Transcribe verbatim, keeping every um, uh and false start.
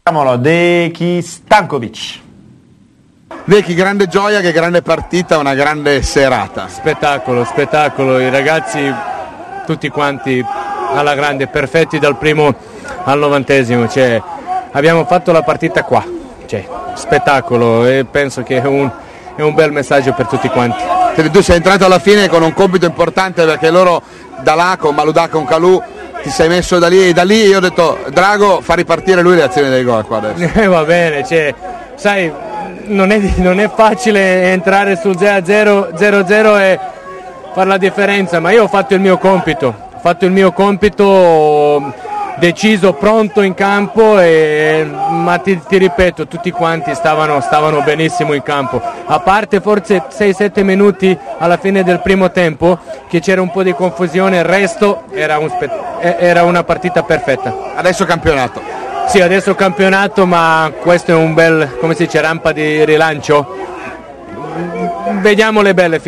Deki Stankovic. Deki, grande gioia, che grande partita, una grande serata. Spettacolo, spettacolo, i ragazzi tutti quanti alla grande, perfetti dal primo al novantesimo, cioè, abbiamo fatto la partita qua, cioè, spettacolo, e penso che è un, è un bel messaggio per tutti quanti. Tu sei entrato alla fine con un compito importante, perché loro da là con Maludà, con Kalou, ti sei messo da lì e da lì io ho detto Drago fa ripartire lui le azioni dei gol qua adesso. Eh, va bene, cioè, sai, non è, non è facile entrare sul zero a zero e fare la differenza, ma io ho fatto il mio compito, ho fatto il mio compito deciso, pronto in campo, e, ma ti, ti ripeto, tutti quanti stavano, stavano benissimo in campo, a parte forse sei sette minuti alla fine del primo tempo che c'era un po' di confusione, il resto era, un spe- era una partita perfetta. Adesso campionato. Sì, adesso campionato, ma questo è un bel, come si dice, rampa di rilancio. Vediamo le belle